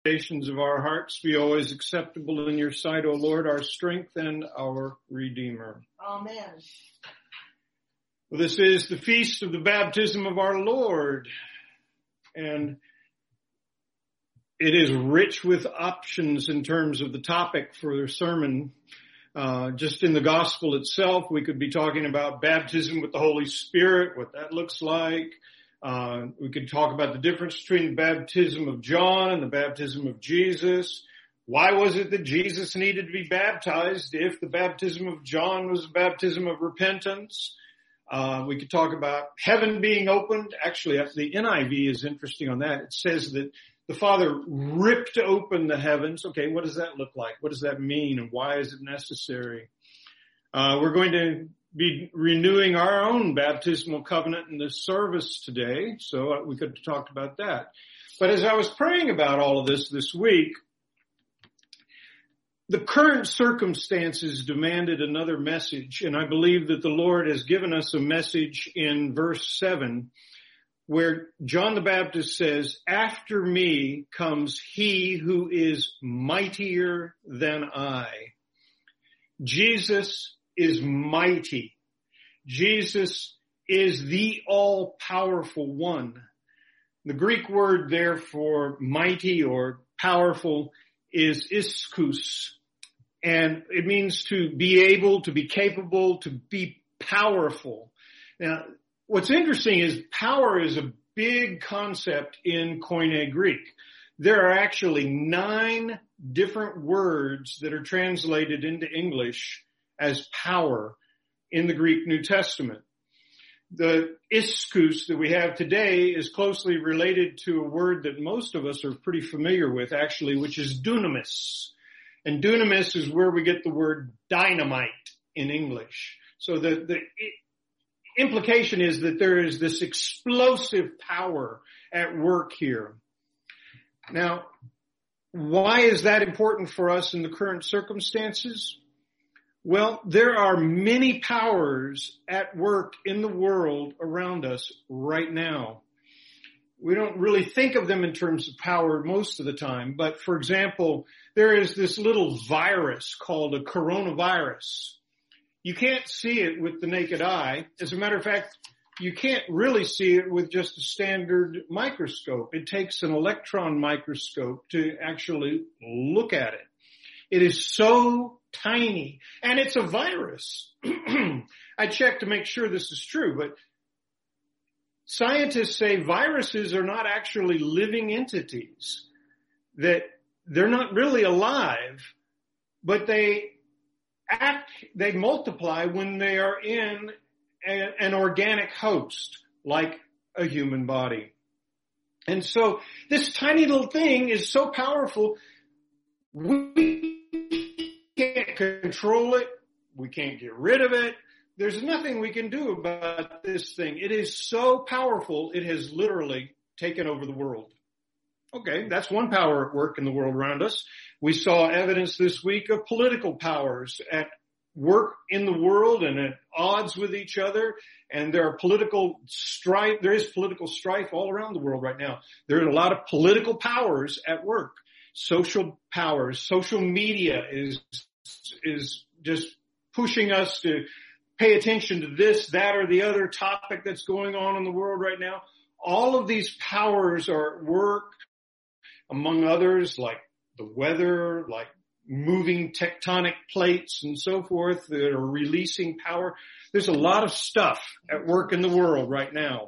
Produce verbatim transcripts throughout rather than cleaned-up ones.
meditations of our hearts be always acceptable in your sight, O Lord, our strength and our Redeemer. Amen. Well, this is the feast of the baptism of our Lord, and it is rich with options in terms of the topic for the sermon. Uh, just in the gospel itself, we could be talking about baptism with the Holy Spirit, what that looks like. Uh, we could talk about the difference between the baptism of John and the baptism of Jesus. Why was it that Jesus needed to be baptized if the baptism of John was a baptism of repentance? Uh, we could talk about heaven being opened. Actually, the N I V is interesting on that. It says that the Father ripped open the heavens. Okay, what does that look like? What does that mean, and why is it necessary? Uh, we're going to be renewing our own baptismal covenant in this service today, so we could have talked about that. But as I was praying about all of this this week, the current circumstances demanded another message, and I believe that the Lord has given us a message in verse seven, where John the Baptist says, "After me comes he who is mightier than I." Jesus is mighty. Jesus is the all-powerful one. The Greek word there for mighty or powerful is ischus, and it means to be able, to be capable, to be powerful. Now, what's interesting is power is a big concept in Koine Greek. There are actually nine different words that are translated into English as power in the Greek New Testament. The ischus that we have today is closely related to a word that most of us are pretty familiar with, actually, which is dunamis. And dunamis is where we get the word dynamite in English. So the, the implication is that there is this explosive power at work here. Now, why is that important for us in the current circumstances? Well, there are many powers at work in the world around us right now. We don't really think of them in terms of power most of the time, but for example, there is this little virus called a coronavirus. You can't see it with the naked eye. As a matter of fact, you can't really see it with just a standard microscope. It takes an electron microscope to actually look at it. It is so tiny, and it's a virus. I checked to make sure this is true, but scientists say viruses are not actually living entities, that they're not really alive, but they act, they multiply when they are in a, an organic host, like a human body. And so this tiny little thing is so powerful, we can't control it. We can't get rid of it. There's nothing we can do about this thing. It is so powerful, it has literally taken over the world. Okay, that's one power at work in the world around us. We saw evidence this week of political powers at work in the world and at odds with each other. And there are political strife. There is political strife all around the world right now. There are a lot of political powers at work. Social powers, social media is, is just pushing us to pay attention to this, that, or the other topic that's going on in the world right now. All of these powers are at work, among others, like the weather, like moving tectonic plates and so forth that are releasing power. There's a lot of stuff at work in the world right now.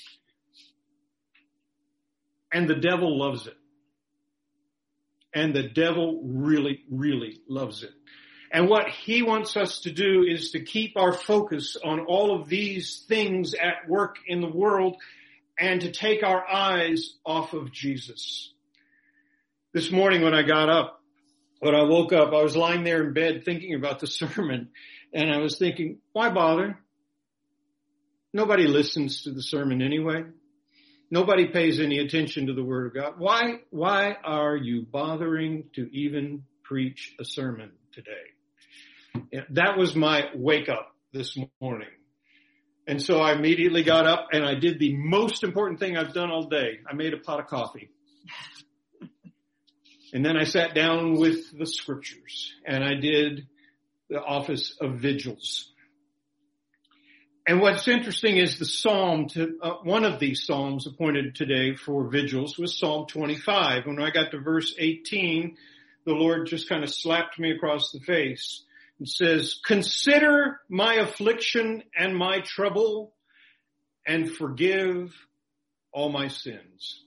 And the devil loves it. And the devil really, really loves it. And what he wants us to do is to keep our focus on all of these things at work in the world and to take our eyes off of Jesus. This morning when I got up, when I woke up, I was lying there in bed thinking about the sermon, and I was thinking, why bother? Nobody listens to the sermon anyway. Nobody pays any attention to the Word of God. Why, why are you bothering to even preach a sermon today? That was my wake up this morning. And so I immediately got up and I did the most important thing I've done all day. I made a pot of coffee. And then I sat down with the scriptures and I did the office of vigils. And what's interesting is the psalm to, uh, one of these psalms appointed today for vigils was Psalm twenty-five. When I got to verse eighteen, the Lord just kind of slapped me across the face and says, consider my affliction and my trouble and forgive all my sins.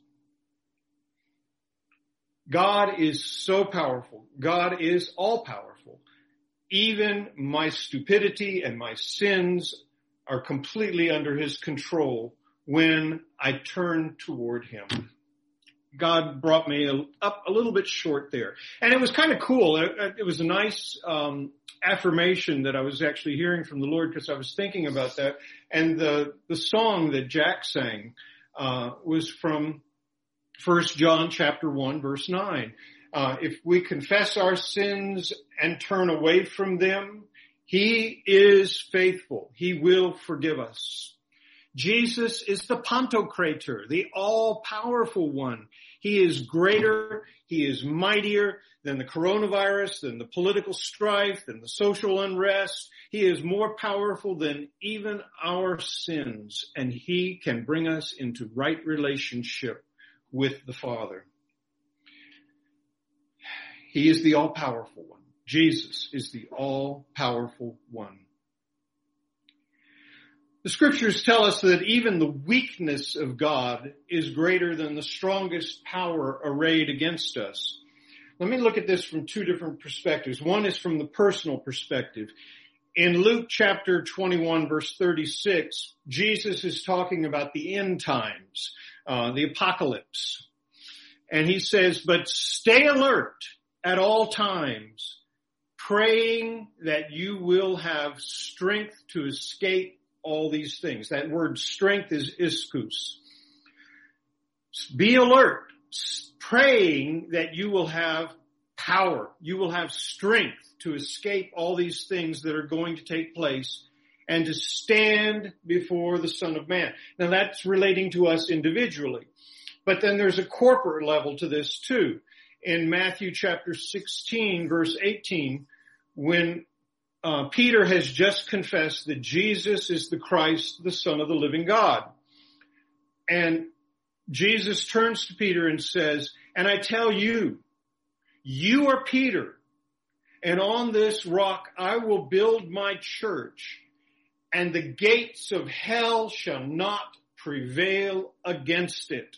God is so powerful. God is all powerful. Even my stupidity and my sins are completely under his control when I turn toward him. God brought me up a little bit short there. And it was kind of cool. It, it was a nice um, affirmation that I was actually hearing from the Lord because I was thinking about that. And the, the song that Jack sang uh, was from First John chapter one, verse nine. Uh, if we confess our sins and turn away from them, he is faithful. He will forgive us. Jesus is the Pantocrator, the all-powerful one. He is greater, he is mightier than the coronavirus, than the political strife, than the social unrest. He is more powerful than even our sins, and he can bring us into right relationship with the Father. He is the all-powerful one. Jesus is the all-powerful one. The scriptures tell us that even the weakness of God is greater than the strongest power arrayed against us. Let me look at this from two different perspectives. One is from the personal perspective. In Luke chapter twenty-one, verse thirty-six, Jesus is talking about the end times, uh, the apocalypse. And he says, but stay alert at all times, praying that you will have strength to escape all these things. That word strength is ischus. Be alert, praying that you will have power. You will have strength to escape all these things that are going to take place and to stand before the Son of Man. Now that's relating to us individually. But then there's a corporate level to this too. In Matthew chapter sixteen, verse eighteen, when Uh, Peter has just confessed that Jesus is the Christ, the Son of the living God. And Jesus turns to Peter and says, and I tell you, you are Peter, and on this rock I will build my church, and the gates of hell shall not prevail against it.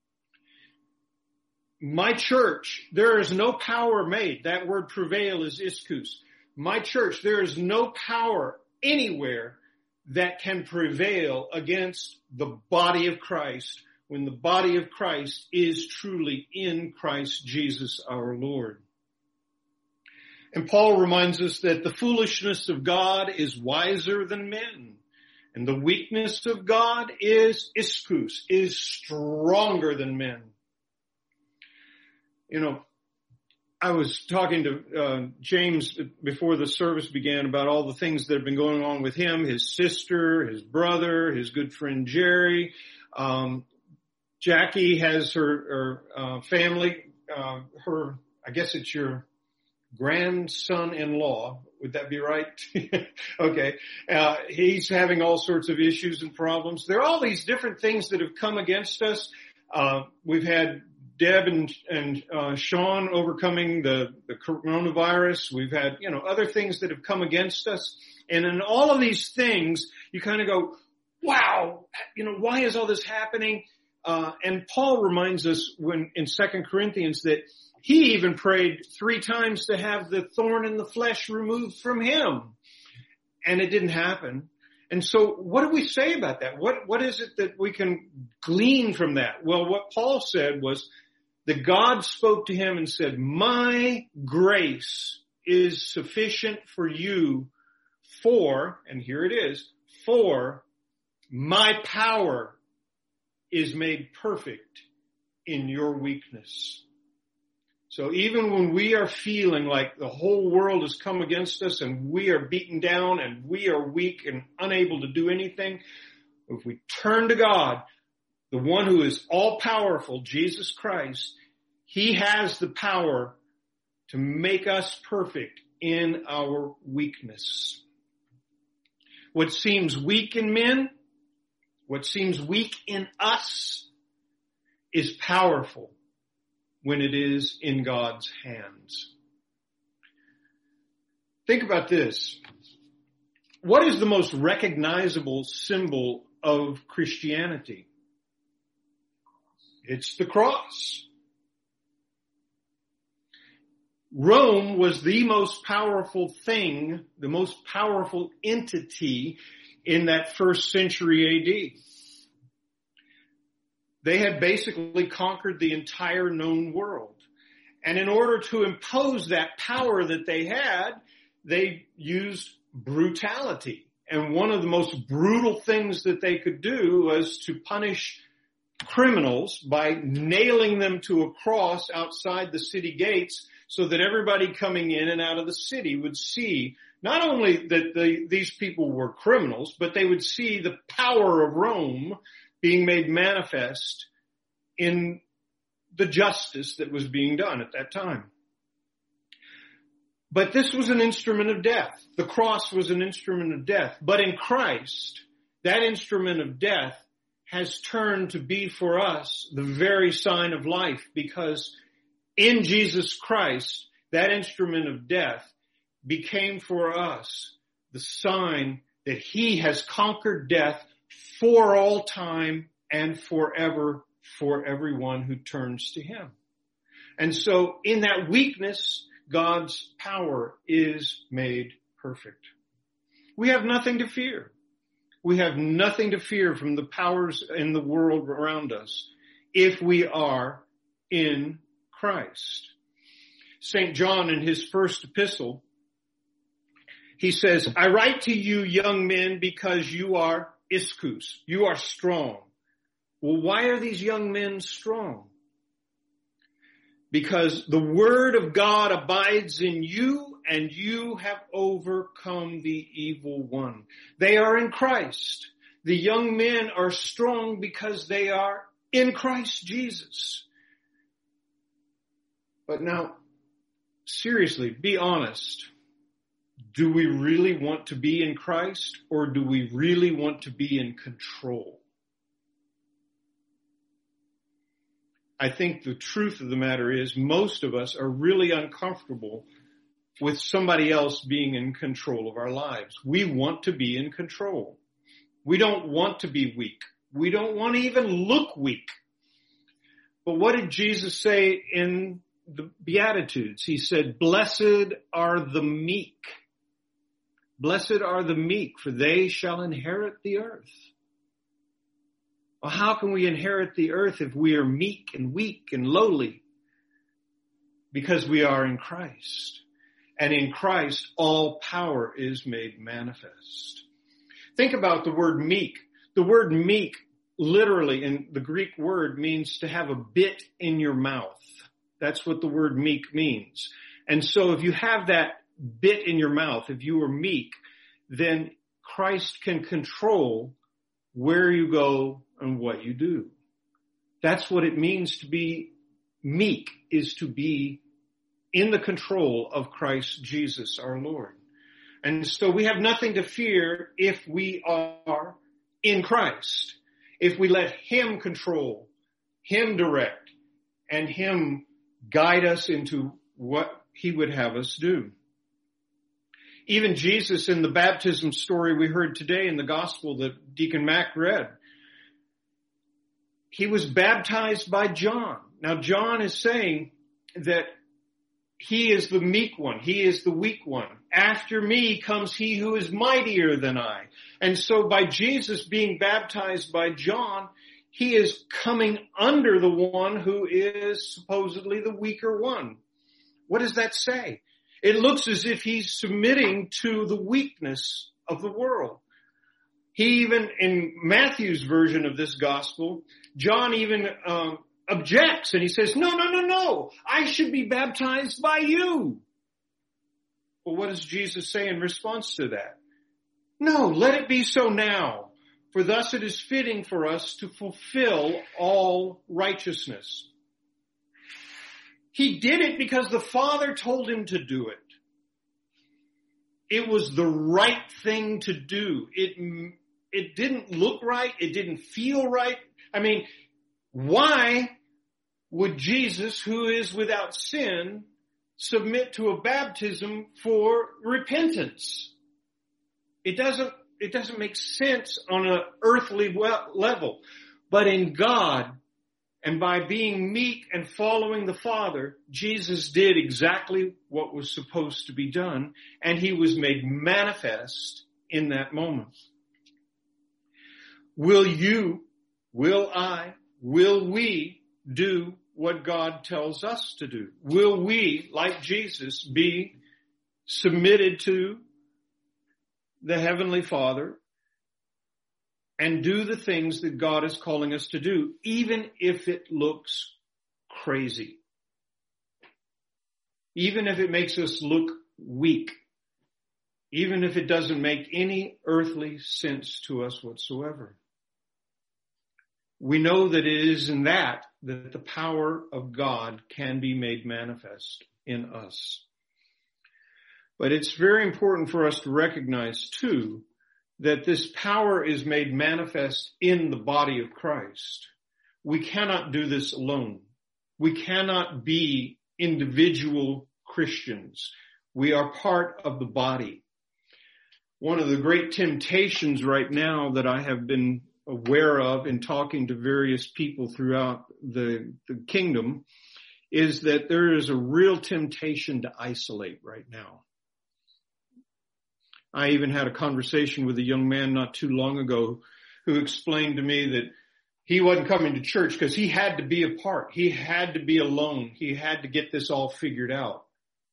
My church, there is no power made. That word prevail is ischus. My church, there is no power anywhere that can prevail against the body of Christ when the body of Christ is truly in Christ Jesus our Lord. And Paul reminds us that the foolishness of God is wiser than men, and the weakness of God is ischus, is stronger than men. You know, I was talking to uh, James before the service began about all the things that have been going on with him, his sister, his brother, his good friend Jerry. Um, Jackie has her, her uh, family, uh, her, I guess it's your grandson-in-law. Would that be right? Okay. Uh, he's having all sorts of issues and problems. There are all these different things that have come against us. Uh, we've had Deb and, and uh, Sean overcoming the, the coronavirus. We've had, you know, other things that have come against us. And in all of these things, you kind of go, wow, you know, why is all this happening? Uh, and Paul reminds us when in Second Corinthians that he even prayed three times to have the thorn in the flesh removed from him. And it didn't happen. And so what do we say about that? What, what is it that we can glean from that? Well, what Paul said was that God spoke to him and said, my grace is sufficient for you for, and here it is, for my power is made perfect in your weakness. So even when we are feeling like the whole world has come against us and we are beaten down and we are weak and unable to do anything, if we turn to God, the one who is all powerful, Jesus Christ, He has the power to make us perfect in our weakness. What seems weak in men, what seems weak in us, is powerful when it is in God's hands. Think about this. What is the most recognizable symbol of Christianity? It's the cross. Rome was the most powerful thing, the most powerful entity in that first century A D. They had basically conquered the entire known world. And in order to impose that power that they had, they used brutality. And one of the most brutal things that they could do was to punish criminals by nailing them to a cross outside the city gates so that everybody coming in and out of the city would see not only that the, these people were criminals, but they would see the power of Rome being made manifest in the justice that was being done at that time. But this was an instrument of death. The cross was an instrument of death. But in Christ, that instrument of death has turned to be for us the very sign of life, because in Jesus Christ, that instrument of death became for us the sign that he has conquered death for all time and forever for everyone who turns to him. And so in that weakness, God's power is made perfect. We have nothing to fear. We have nothing to fear from the powers in the world around us if we are in Christ. Saint John, in his first epistle, he says, I write to you, young men, because you are ischus. You are strong. Well, why are these young men strong? Because the word of God abides in you, and you have overcome the evil one. They are in Christ. The young men are strong because they are in Christ Jesus. But now, seriously, be honest. Do we really want to be in Christ, or do we really want to be in control? I think the truth of the matter is most of us are really uncomfortable with somebody else being in control of our lives. We want to be in control. We don't want to be weak. We don't want to even look weak. But what did Jesus say in the Beatitudes? He said, blessed are the meek. Blessed are the meek, for they shall inherit the earth. Well, how can we inherit the earth if we are meek and weak and lowly? Because we are in Christ. And in Christ, all power is made manifest. Think about the word meek. The word meek, literally in the Greek word, means to have a bit in your mouth. That's what the word meek means. And so if you have that bit in your mouth, if you are meek, then Christ can control where you go and what you do. That's what it means to be meek, is to be in the control of Christ Jesus our Lord. And so we have nothing to fear if we are in Christ, if we let him control, him direct, and him guide us into what he would have us do. Even Jesus, in the baptism story we heard today in the gospel that Deacon Mack read, he was baptized by John. Now, John is saying that he is the meek one. He is the weak one. After me comes he who is mightier than I. And so by Jesus being baptized by John, he is coming under the one who is supposedly the weaker one. What does that say? It looks as if he's submitting to the weakness of the world. He even, in Matthew's version of this gospel, John even um, objects and he says, no, no, no, no, I should be baptized by you. Well, what does Jesus say in response to that? No, let it be so now, for thus it is fitting for us to fulfill all righteousness. He did it because the Father told him to do it. It was the right thing to do. It, it didn't look right. It didn't feel right. I mean, why would Jesus, who is without sin, submit to a baptism for repentance? It doesn't, it doesn't make sense on an earthly level. But in God, and by being meek and following the Father, Jesus did exactly what was supposed to be done, and he was made manifest in that moment. Will you, will I, will we do what God tells us to do? Will we, like Jesus, be submitted to the Heavenly Father and do the things that God is calling us to do, even if it looks crazy? Even if it makes us look weak? Even if it doesn't make any earthly sense to us whatsoever? We know that it is in that that the power of God can be made manifest in us. But it's very important for us to recognize, too, that this power is made manifest in the body of Christ. We cannot do this alone. We cannot be individual Christians. We are part of the body. One of the great temptations right now that I have been aware of in talking to various people throughout the, the kingdom is that there is a real temptation to isolate right now. I even had a conversation with a young man not too long ago who explained to me that he wasn't coming to church because he had to be apart. He had to be alone. He had to get this all figured out.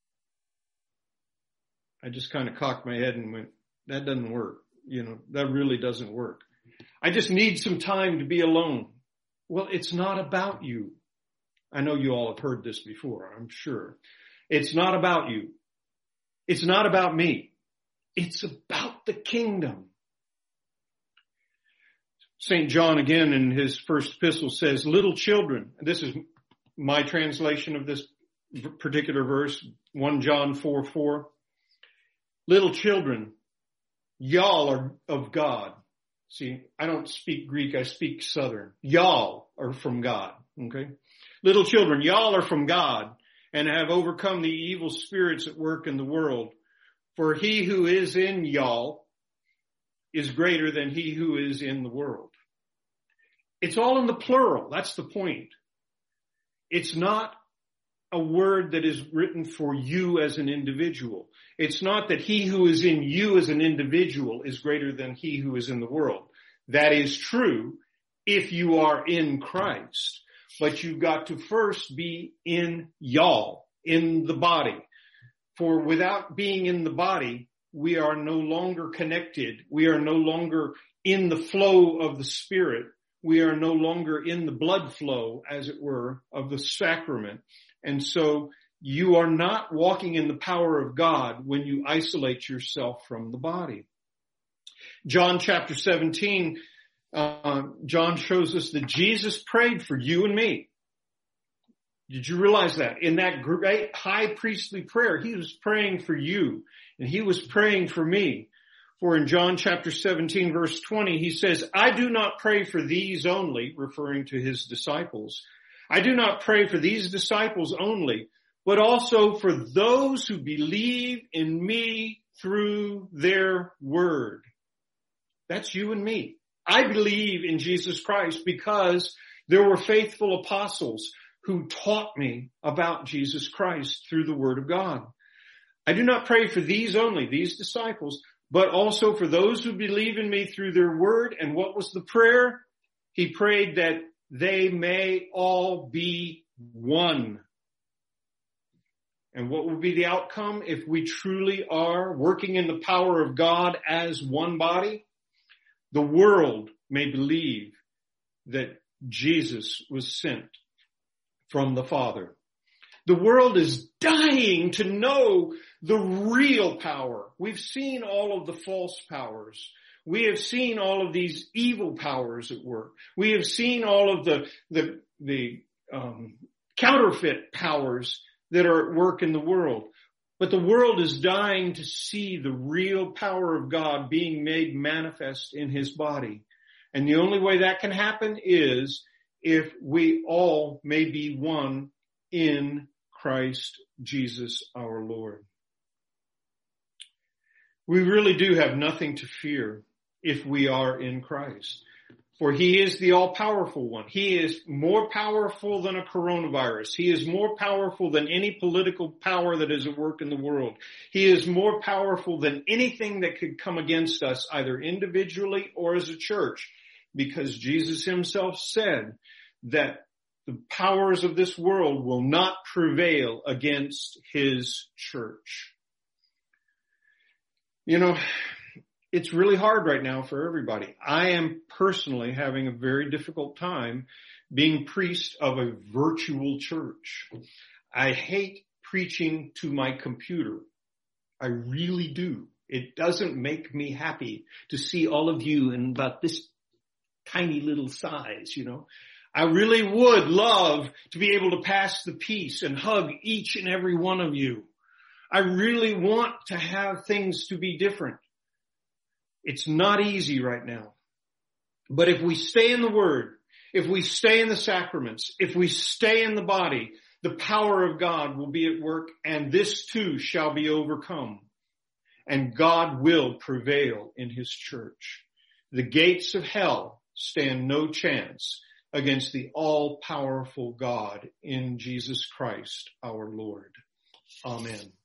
I just kind of cocked my head and went, that doesn't work. You know, that really doesn't work. I just need some time to be alone. Well, it's not about you. I know you all have heard this before, I'm sure. It's not about you. It's not about me. It's about the kingdom. Saint John again in his first epistle says, little children, this is my translation of this particular verse, First John four four. Little children, y'all are of God. See, I don't speak Greek, I speak Southern. Y'all are from God, okay? Little children, y'all are from God and have overcome the evil spirits at work in the world. For he who is in y'all is greater than he who is in the world. It's all in the plural. That's the point. It's not a word that is written for you as an individual. It's not that he who is in you as an individual is greater than he who is in the world. That is true if you are in Christ. But you've got to first be in y'all, in the body. For without being in the body, we are no longer connected. We are no longer in the flow of the Spirit. We are no longer in the blood flow, as it were, of the sacrament. And so you are not walking in the power of God when you isolate yourself from the body. John chapter seventeen, uh, John shows us that Jesus prayed for you and me. Did you realize that? In that great high priestly prayer, he was praying for you and he was praying for me. For in John chapter seventeen, verse twenty, he says, I do not pray for these only, referring to his disciples. I do not pray for these disciples only, but also for those who believe in me through their word. That's you and me. I believe in Jesus Christ because there were faithful apostles who taught me about Jesus Christ through the word of God. I do not pray for these only, these disciples, but also for those who believe in me through their word. And what was the prayer? He prayed that they may all be one. And what will be the outcome if we truly are working in the power of God as one body? The world may believe that Jesus was sent from the Father. The world is dying to know the real power. We've seen all of the false powers. We have seen all of these evil powers at work. We have seen all of the, the, the, um, counterfeit powers that are at work in the world. But the world is dying to see the real power of God being made manifest in his body. And the only way that can happen is if we all may be one in Christ Jesus our Lord. We really do have nothing to fear if we are in Christ. For he is the all-powerful one. He is more powerful than a coronavirus. He is more powerful than any political power that is at work in the world. He is more powerful than anything that could come against us, either individually or as a church, because Jesus himself said that the powers of this world will not prevail against his church. You know, it's really hard right now for everybody. I am personally having a very difficult time being priest of a virtual church. I hate preaching to my computer. I really do. It doesn't make me happy to see all of you in about this tiny little size, you know. I really would love to be able to pass the peace and hug each and every one of you. I really want to have things to be different. It's not easy right now. But if we stay in the Word, if we stay in the sacraments, if we stay in the body, the power of God will be at work, and this too shall be overcome. And God will prevail in his church. The gates of hell stand no chance against the all-powerful God in Jesus Christ our Lord. Amen.